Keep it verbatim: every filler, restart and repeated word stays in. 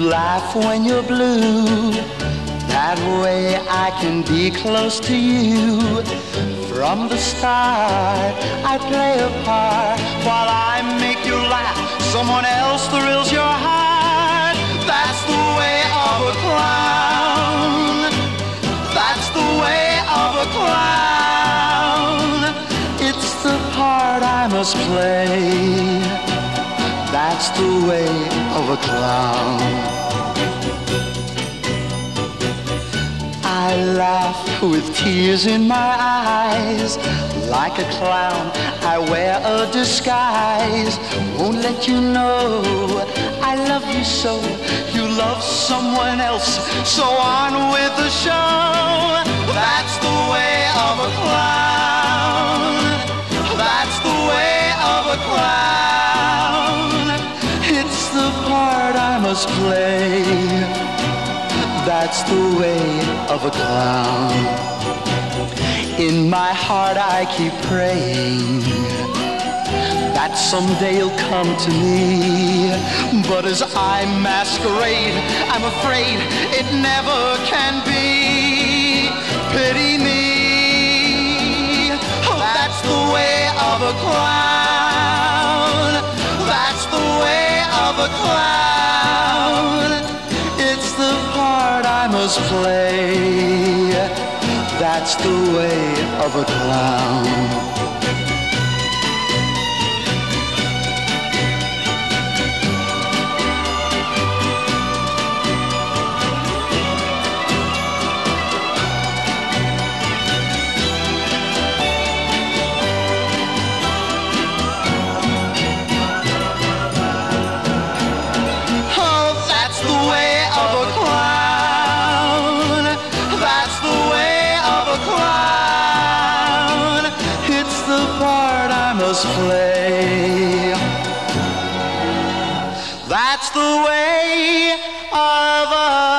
laugh when you're blue. That way I can be close to you. From the start, I play a part while I make you laugh. Someone else thrills your heart. That's the way of a clown. That's the way of a clown. It's the part I must play. That's the way of a clown. I laugh with tears in my eyes. Like a clown, I wear a disguise. Won't let you know I love you so. You love someone else, so on with the show. That's the way of a clown. That's the way of a clown. It's the part I must play. That's the way of a clown. In my heart I keep praying that someday you'll come to me. But as I masquerade, I'm afraid it never can be. Pity me. Oh, that's the way of a clown. That's the way of a clown. It's the part I must play. That's the way of a clown. Play. That's the way of a